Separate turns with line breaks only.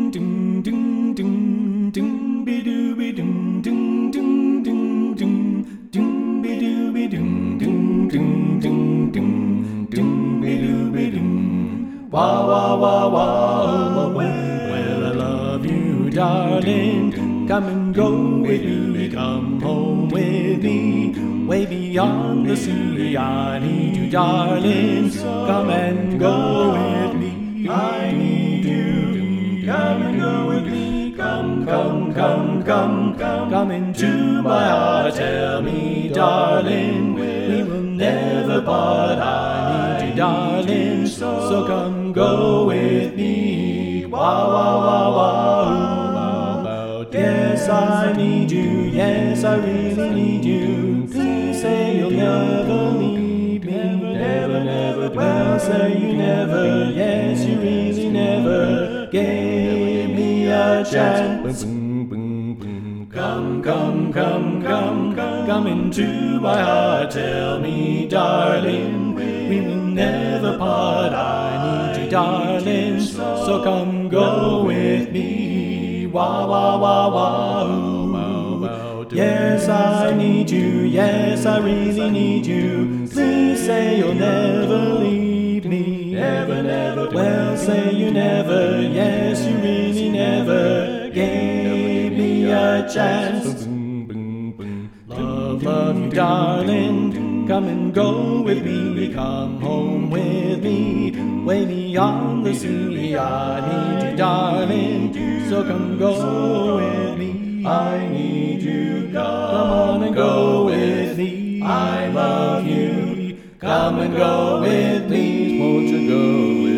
Wah, wah, wah, wah, well, I love you, darling. Come and go with me, come home with me. Way beyond the sea, I need you, darling. Come and go with me, I need you. Come and go with me, come, come, come, come, come. Come into my heart, tell me, darling. We will never part, I need you, darling. So come go with me, wah, wah, wah, wah. Yes, I need you, yes, I really need you. Please say you'll never leave me, never, never. Well, say you never, yes, you really never gave me a chance. Come, come, come, come, come into my heart, tell me, darling, we will never part, I need you, darling, so come go with me, wah, wah, wah, wah, yes, I need you, yes, I really need you, please say you'll never leave me, never, never, well, say you never, yes, you really never gave me a chance. Love you, darling, come and go with me, come home with me, way beyond the sea, I need you, darling, so come go with me, I need you, come on and go with me, I love you, come and go with me, won't you go with me?